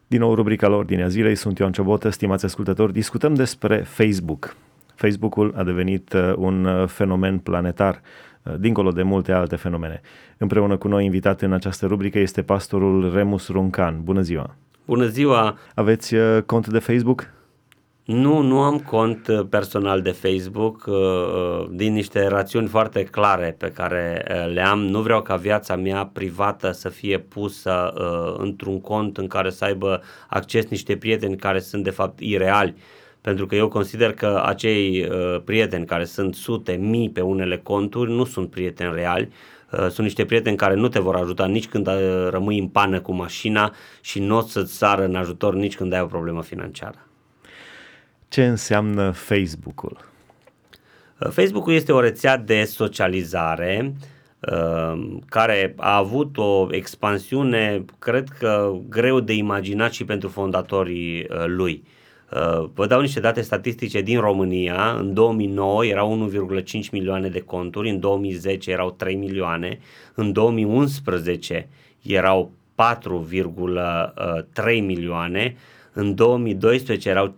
Din nou, rubrica la ordinea zilei, sunt Ioan Ciobotă, stimați ascultători, discutăm despre Facebook. Facebook-ul a devenit un fenomen planetar, dincolo de multe alte fenomene. Împreună cu noi, invitat în această rubrică, este pastorul Remus Runcan. Bună ziua! Bună ziua! Aveți cont de Facebook? Nu am cont personal de Facebook, din niște rațiuni foarte clare pe care le am. Nu vreau ca viața mea privată să fie pusă într-un cont în care să aibă acces niște prieteni care sunt de fapt ireali. Pentru că eu consider că acei prieteni care sunt sute, mii pe unele conturi nu sunt prieteni reali. Sunt niște prieteni care nu te vor ajuta nici când rămâi în pană cu mașina și nu o să-ți sară în ajutor nici când ai o problemă financiară. Ce înseamnă Facebook-ul? Facebook-ul este o rețea de socializare care a avut o expansiune, cred că greu de imaginat și pentru fondatorii lui. Vă dau niște date statistice din România. În 2009 erau 1,5 milioane de conturi, în 2010 erau 3 milioane, în 2011 erau 4,3 milioane, în 2012 erau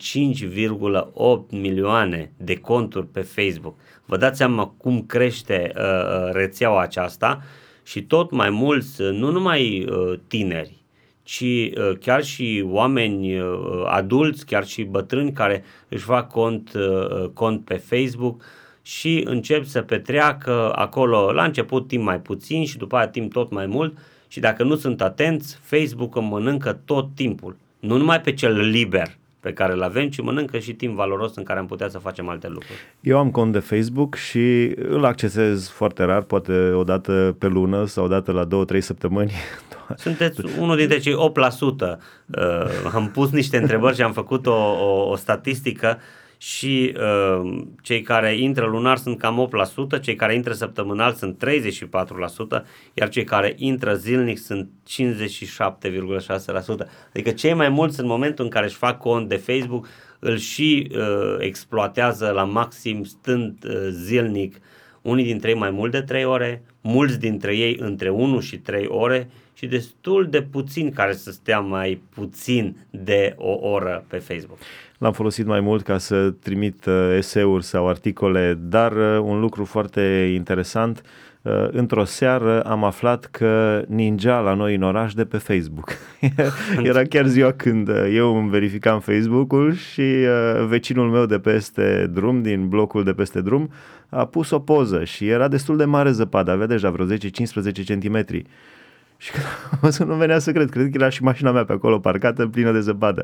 5,8 milioane de conturi pe Facebook. Vă dați seama cum crește rețeaua aceasta și tot mai mulți, nu numai tineri, ci chiar și oameni adulți, chiar și bătrâni care își fac cont pe Facebook și încep să petreacă acolo la început timp mai puțin și după aia timp tot mai mult și dacă nu sunt atenți, Facebook îmi mănâncă tot timpul. Nu numai pe cel liber pe care îl avem, ci mănâncă și timp valoros în care am putea să facem alte lucruri. Eu am cont de Facebook și îl accesez foarte rar, poate o dată pe lună sau o dată la 2-3 săptămâni. Sunteți unul dintre cei 8%. Am pus niște întrebări și am făcut o statistică și cei care intră lunar sunt cam 8%, cei care intră săptămânal sunt 34%, iar cei care intră zilnic sunt 57,6%. Adică cei mai mulți în momentul în care își fac cont de Facebook îl și exploatează la maxim stând zilnic, unii dintre ei mai mult de 3 ore, mulți dintre ei între 1 și 3 ore și destul de puțini care să stea mai puțin de o oră pe Facebook. L-am folosit mai mult ca să trimit eseuri sau articole, dar un lucru foarte interesant, într-o seară am aflat că ningea la noi în oraș de pe Facebook. Era chiar ziua când eu îmi verificam Facebook-ul și vecinul meu de peste drum, din blocul de peste drum, a pus o poză și era destul de mare zăpadă, avea deja vreo 10-15 centimetri. Și când nu venea să cred că era și mașina mea pe acolo parcată plină de zăpadă.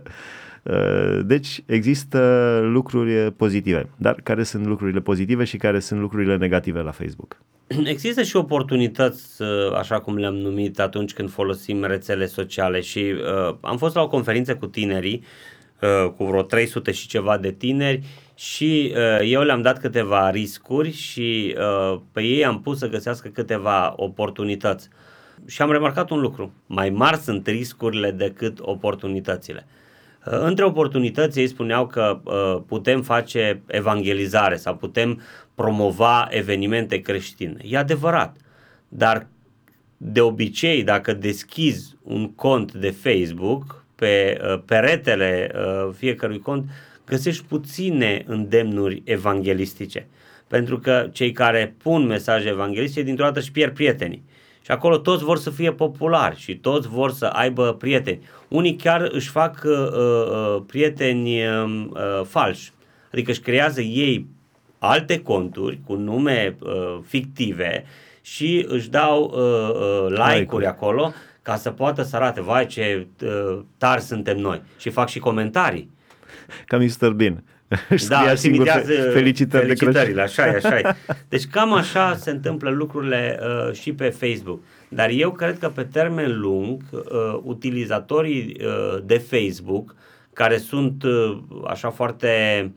Deci există lucruri pozitive, dar care sunt lucrurile pozitive și care sunt lucrurile negative la Facebook? Există și oportunități, așa cum le-am numit atunci când folosim rețele sociale și am fost la o conferință cu tinerii, cu vreo 300 și ceva de tineri și eu le-am dat câteva riscuri și pe ei am pus să găsească câteva oportunități. Și am remarcat un lucru, mai mari sunt riscurile decât oportunitățile. Între oportunități ei spuneau că putem face evangelizare sau putem promova evenimente creștine. E adevărat, dar de obicei dacă deschizi un cont de Facebook, pe peretele fiecărui cont găsești puține îndemnuri evanghelistice. Pentru că cei care pun mesaje evanghelistice dintr-o dată își pierd prietenii. Și acolo toți vor să fie populari și toți vor să aibă prieteni. Unii chiar își fac prieteni falși. Adică își creează ei alte conturi cu nume fictive și își dau like-uri acolo ca să poată să arate, vai ce tari suntem noi. Și fac și comentarii. Ca Mr. Bean. Da, și imitează felicitările, așa e. Deci cam așa se întâmplă lucrurile și pe Facebook. Dar eu cred că pe termen lung, utilizatorii de Facebook, care sunt așa foarte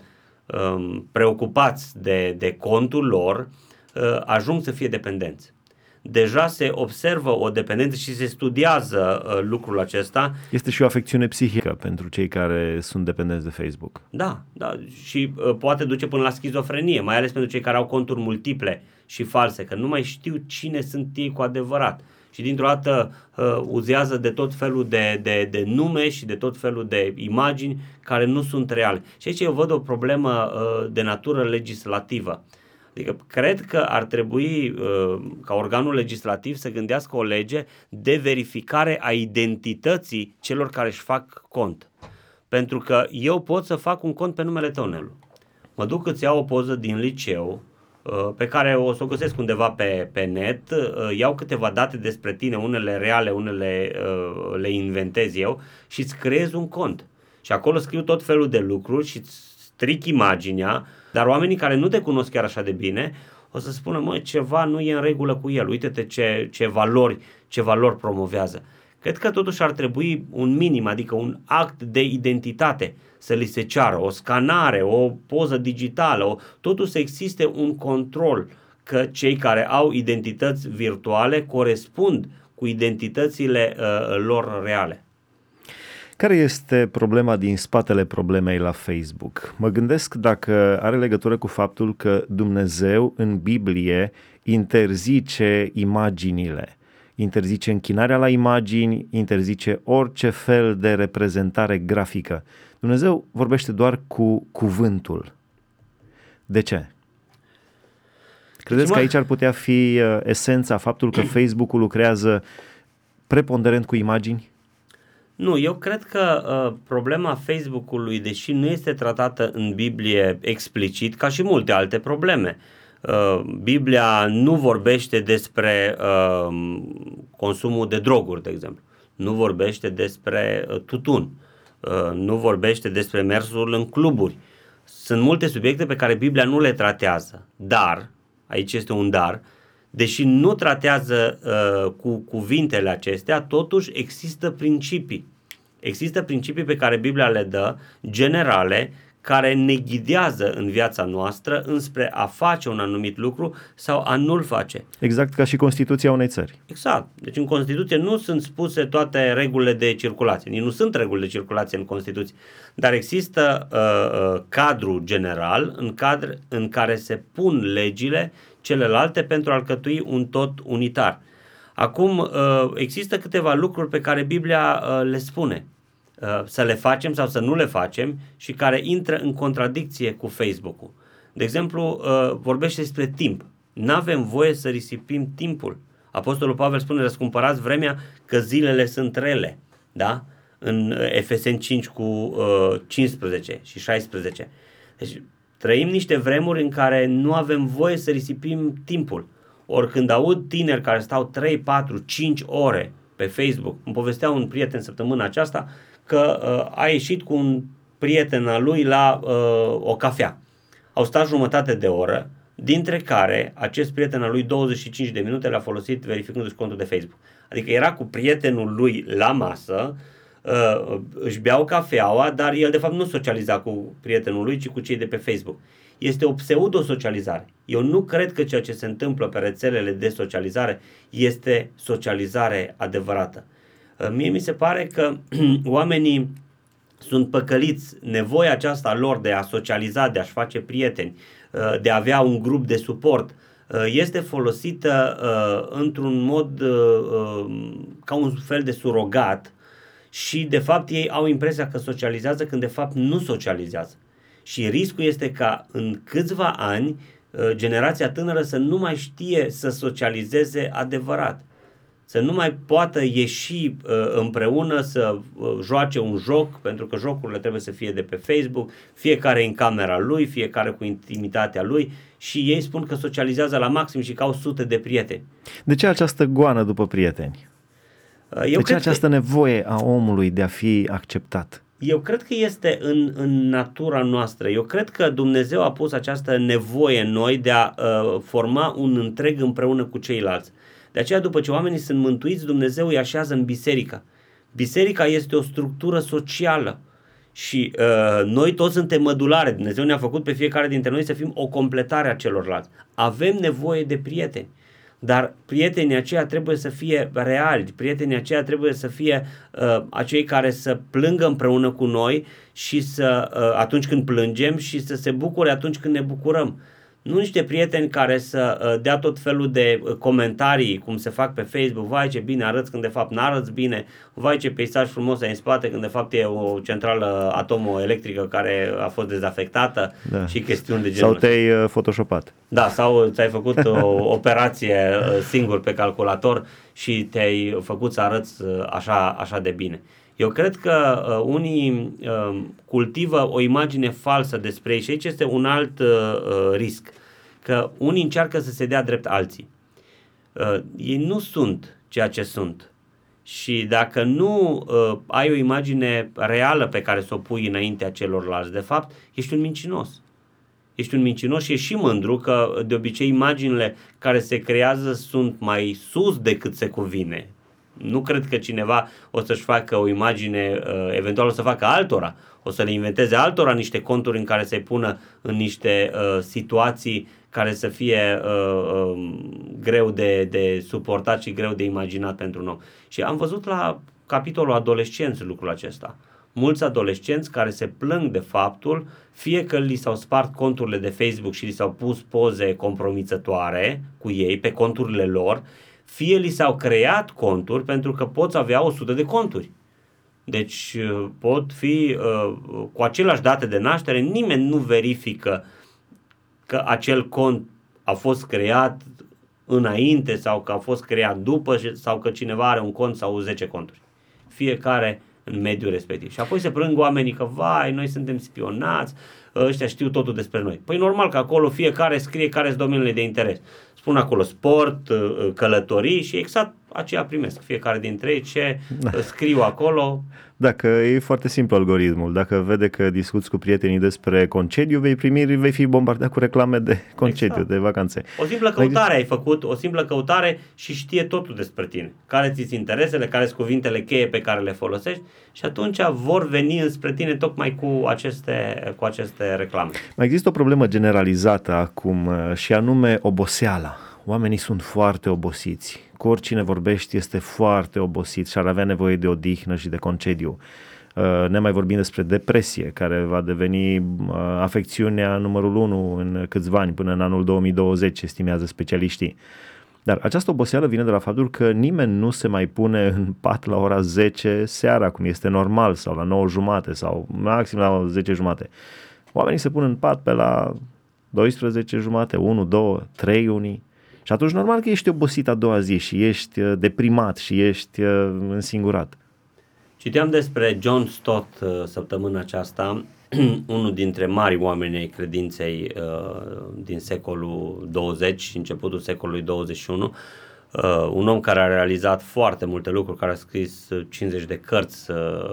preocupați de contul lor, ajung să fie dependenți. Deja se observă o dependență și se studiază lucrul acesta. Este și o afecțiune psihică pentru cei care sunt dependenți de Facebook. Da, și poate duce până la schizofrenie, mai ales pentru cei care au conturi multiple și false, că nu mai știu cine sunt ei cu adevărat. și dintr-o dată uzează de tot felul de nume și de tot felul de imagini care nu sunt reale. Și aici eu văd o problemă de natură legislativă. Adică cred că ar trebui ca organul legislativ să gândească o lege de verificare a identității celor care își fac cont. Pentru că eu pot să fac un cont pe numele tău, Nelu. Mă duc, îți iau o poză din liceu pe care o să o găsesc undeva pe net, iau câteva date despre tine, unele reale, unele le inventez eu și îți creez un cont. Și acolo scriu tot felul de lucruri și stric imaginea, dar oamenii care nu te cunosc chiar așa de bine o să spună, mă, ceva nu e în regulă cu el, uite-te ce valori promovează. Cred că totuși ar trebui un minim, adică un act de identitate să li se ceară, o scanare, o poză digitală, totuși să existe un control că cei care au identități virtuale corespund cu identitățile lor reale. Care este problema din spatele problemei la Facebook? Mă gândesc dacă are legătură cu faptul că Dumnezeu în Biblie interzice imaginile, interzice închinarea la imagini, interzice orice fel de reprezentare grafică. Dumnezeu vorbește doar cu cuvântul. De ce? Credeți că aici ar putea fi esența, faptul că Facebook-ul lucrează preponderent cu imagini? Nu, eu cred că problema Facebook-ului, deși nu este tratată în Biblie explicit, ca și multe alte probleme, Biblia nu vorbește despre consumul de droguri, de exemplu, nu vorbește despre tutun, nu vorbește despre mersul în cluburi. Sunt multe subiecte pe care Biblia nu le tratează, dar, aici este un dar, deși nu tratează cu cuvintele acestea, totuși există principii. Există principii pe care Biblia le dă, generale, care ne ghidează în viața noastră înspre a face un anumit lucru sau a nu-l face. Exact ca și Constituția unei țări. Exact. Deci în Constituție nu sunt spuse toate regulile de circulație. Nici nu sunt reguli de circulație în Constituție. Dar există cadru general în care se pun legile celelalte pentru a alcătui un tot unitar. Acum, există câteva lucruri pe care Biblia le spune să le facem sau să nu le facem și care intră în contradicție cu Facebook-ul. De exemplu, vorbește despre timp. N-avem voie să risipim timpul. Apostolul Pavel spune, răscumpărați vremea că zilele sunt rele. Da? În Efeseni 5 cu 15 și 16. Deci, trăim niște vremuri în care nu avem voie să risipim timpul. Ori când aud tineri care stau 3, 4, 5 ore pe Facebook, îmi povestea un prieten săptămâna aceasta că a ieșit cu un prieten al lui la o cafea. Au stat jumătate de oră, dintre care acest prieten al lui 25 de minute le-a folosit verificându-și contul de Facebook. Adică era cu prietenul lui la masă, își beau cafeaua, dar el de fapt nu socializa cu prietenul lui, ci cu cei de pe Facebook. Este o pseudo-socializare. Eu nu cred că ceea ce se întâmplă pe rețelele de socializare este socializare adevărată. Mie mi se pare că oamenii sunt păcăliți, nevoia aceasta lor de a socializa, de a-și face prieteni, de a avea un grup de suport, este folosită într-un mod ca un fel de surogat și de fapt ei au impresia că socializează când de fapt nu socializează. Și riscul este ca în câțiva ani generația tânără să nu mai știe să socializeze adevărat. Să nu mai poată ieși împreună să joace un joc, pentru că jocurile trebuie să fie de pe Facebook, fiecare în camera lui, fiecare cu intimitatea lui și ei spun că socializează la maxim și că au sute de prieteni. De ce această goană după prieteni? De ce această nevoie a omului de a fi acceptat? Eu cred că este în natura noastră. Eu cred că Dumnezeu a pus această nevoie în noi de a forma un întreg împreună cu ceilalți. De aceea, după ce oamenii sunt mântuiți, Dumnezeu îi așează în biserică. Biserica este o structură socială și noi toți suntem mădulare. Dumnezeu ne-a făcut pe fiecare dintre noi să fim o completare a celorlalți. Avem nevoie de prieteni, dar prietenii aceia trebuie să fie reali, prietenii aceia trebuie să fie acei care să plângă împreună cu noi și să atunci când plângem și să se bucure atunci când ne bucurăm. Nu niște prieteni care să dea tot felul de comentarii, cum se fac pe Facebook, vai ce bine arăți când de fapt n-arăți bine, vai ce peisaj frumos ai în spate când de fapt e o centrală atomoelectrică care a fost dezafectată și chestiuni de genul. Sau te-ai photoshopat. Da, sau ți-ai făcut o operație singur pe calculator și te-ai făcut să arăți așa de bine. Eu cred că unii cultivă o imagine falsă despre ei și aici este un alt risc, că unii încearcă să se dea drept alții. Ei nu sunt ceea ce sunt și dacă nu ai o imagine reală pe care să o pui înaintea celorlalți, de fapt, ești un mincinos. Ești un mincinos și ești și mândru că de obicei imaginile care se creează sunt mai sus decât se cuvine. Nu cred că cineva o să-și facă o imagine, eventual o să facă altora, o să le inventeze altora niște conturi în care să-i pună în niște situații care să fie greu de suportat și greu de imaginat pentru un om. Și am văzut la capitolul adolescenți lucrul acesta. Mulți adolescenți care se plâng de faptul, fie că li s-au spart conturile de Facebook și li s-au pus poze compromițătoare cu ei pe conturile lor, fie li s-au creat conturi pentru că poți avea 100 de conturi. Deci pot fi cu aceleași date de naștere, nimeni nu verifică că acel cont a fost creat înainte sau că a fost creat după sau că cineva are un cont sau 10 conturi. Fiecare în mediul respectiv. Și apoi se plâng oamenii că, vai, noi suntem spionați, ăștia știu totul despre noi. Păi normal că acolo fiecare scrie care sunt domeniile de interes. Spun acolo sport, călătorii și exact aceea primesc. Fiecare dintre ei ce scriu acolo. Dacă e foarte simplu algoritmul, dacă vede că discuți cu prietenii despre concediu, vei fi bombardat cu reclame de concediu, de vacanțe. O simplă căutare ai făcut, o simplă căutare și știe totul despre tine. Care ți-s interesele, care sunt cuvintele cheie pe care le folosești și atunci vor veni înspre tine tocmai cu aceste reclame. Mai există o problemă generalizată acum și anume oboseala. Oamenii sunt foarte obosiți. Cu oricine vorbești este foarte obosit și ar avea nevoie de odihnă și de concediu. Ne mai vorbim despre depresie, care va deveni afecțiunea numărul 1 în câțiva ani, până în anul 2020, estimează specialiștii. Dar această oboseală vine de la faptul că nimeni nu se mai pune în pat la ora 10 seara, cum este normal, sau la 9:30 sau maxim la 10:30. Oamenii se pun în pat pe la 12:30, 1, 2, 3 unii. Și atunci normal că ești obosit a doua zi și ești deprimat și ești însingurat. Citeam despre John Stott săptămâna aceasta, unul dintre mari oameni ai credinței din secolul 20 și începutul secolului 21, un om care a realizat foarte multe lucruri, care a scris 50 de cărți,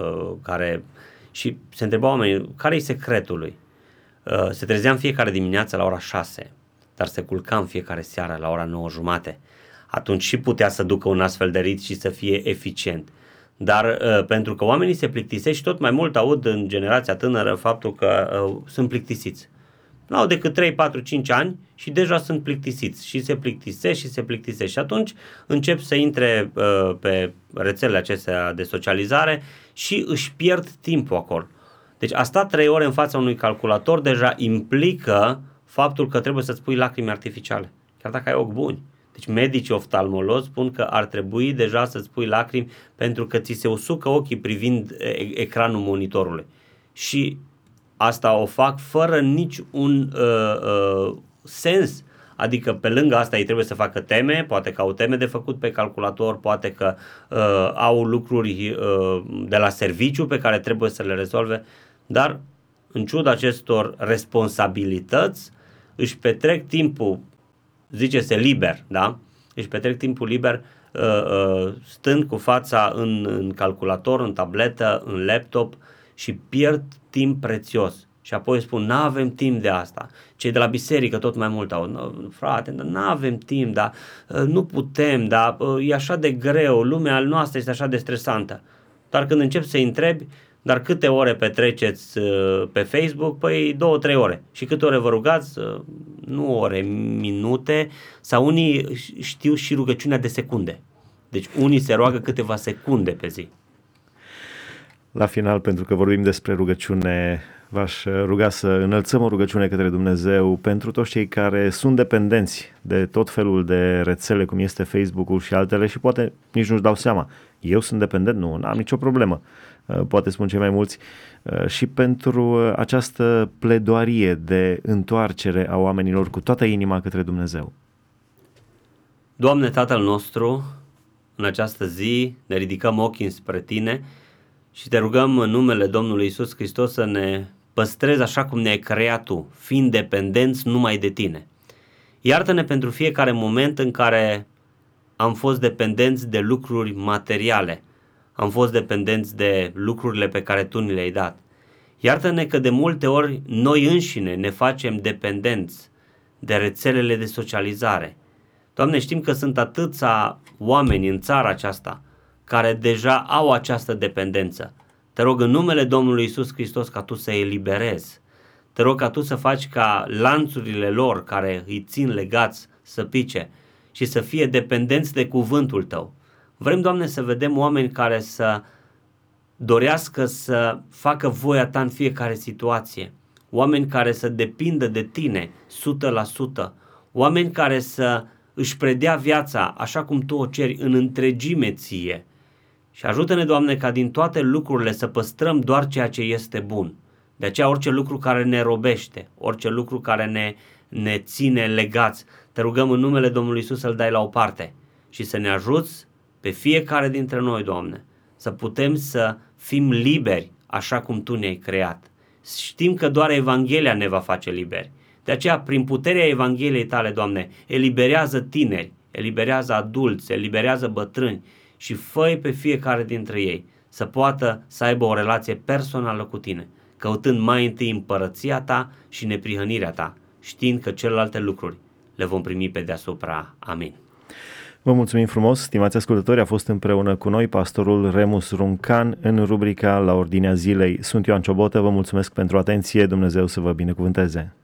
și se întreba oamenii, care e secretul lui? Se trezea în fiecare dimineață la ora 6, dar se culca în fiecare seară la ora 9:30. Atunci și putea să ducă un astfel de ritm și să fie eficient. Dar pentru că oamenii se plictisesc și tot mai mult aud în generația tânără faptul că sunt plictisiți. Nu au decât 3, 4, 5 ani și deja sunt plictisiți și se plictisesc și atunci încep să intre pe rețelele acestea de socializare și își pierd timpul acolo. Deci a sta 3 ore în fața unui calculator deja implică faptul că trebuie să-ți pui lacrimi artificiale, chiar dacă ai ochi buni. Deci medicii oftalmologi spun că ar trebui deja să-ți pui lacrimi pentru că ți se usucă ochii privind ecranul monitorului. Și asta o fac fără nici un sens. Adică pe lângă asta ei trebuie să facă teme, poate că au teme de făcut pe calculator, poate că au lucruri de la serviciu pe care trebuie să le rezolve, dar în ciuda acestor responsabilități își petrec timpul, zice-se liber, da? Își petrec timpul liber stând cu fața în calculator, în tabletă, în laptop și pierd timp prețios. Și apoi spun, n-avem timp de asta. Cei de la biserică tot mai mult au, frate, n-avem timp, dar nu putem, dar e așa de greu, lumea noastră este așa de stresantă. Dar când începi să-i întrebi, dar câte ore petreceți pe Facebook? Păi 2-3 ore. Și câte ore vă rugați? Nu ore, minute, sau unii știu și rugăciunea de secunde. Deci unii se roagă câteva secunde pe zi. La final, pentru că vorbim despre rugăciune, v-aș ruga să înălțăm o rugăciune către Dumnezeu pentru toți cei care sunt dependenți de tot felul de rețele, cum este Facebook-ul și altele, și poate nici nu-și dau seama. Eu sunt dependent? Nu, n-am nicio problemă. Poate spun cei mai mulți. Și pentru această pledoarie de întoarcere a oamenilor cu toată inima către Dumnezeu. Doamne, Tatăl nostru, în această zi ne ridicăm ochii spre Tine și Te rugăm în numele Domnului Iisus Hristos să ne păstrezi așa cum ne-ai creat Tu, fiind dependenți numai de Tine. Iartă-ne pentru fiecare moment în care am fost dependenți de lucruri materiale, am fost dependenți de lucrurile pe care Tu ni le-ai dat. Iartă-ne că de multe ori noi înșine ne facem dependenți de rețelele de socializare. Doamne, știm că sunt atâția oameni în țara aceasta care deja au această dependență. Te rog în numele Domnului Iisus Hristos ca Tu să îi eliberezi. Te rog ca Tu să faci ca lanțurile lor care îi țin legați să pice și să fie dependenți de cuvântul Tău. Vrem, Doamne, să vedem oameni care să dorească să facă voia Ta în fiecare situație. Oameni care să depindă de Tine 100%. Oameni care să își predea viața așa cum Tu o ceri în întregime Ție. Și ajută-ne, Doamne, ca din toate lucrurile să păstrăm doar ceea ce este bun. De aceea orice lucru care ne robește, orice lucru care ne ține legați, Te rugăm în numele Domnului Iisus să-l dai la o parte și să ne ajuți pe fiecare dintre noi, Doamne, să putem să fim liberi așa cum Tu ne-ai creat. Știm că doar Evanghelia ne va face liberi. De aceea, prin puterea Evangheliei Tale, Doamne, eliberează tineri, eliberează adulți, eliberează bătrâni și fă-i pe fiecare dintre ei să poată să aibă o relație personală cu Tine, căutând mai întâi împărăția Ta și neprihănirea Ta, știind că celelalte lucruri le vom primi pe deasupra. Amin. Vă mulțumim frumos, stimați ascultători, a fost împreună cu noi pastorul Remus Runcan în rubrica La Ordinea Zilei. Sunt Ioan Ciobotă, vă mulțumesc pentru atenție, Dumnezeu să vă binecuvânteze.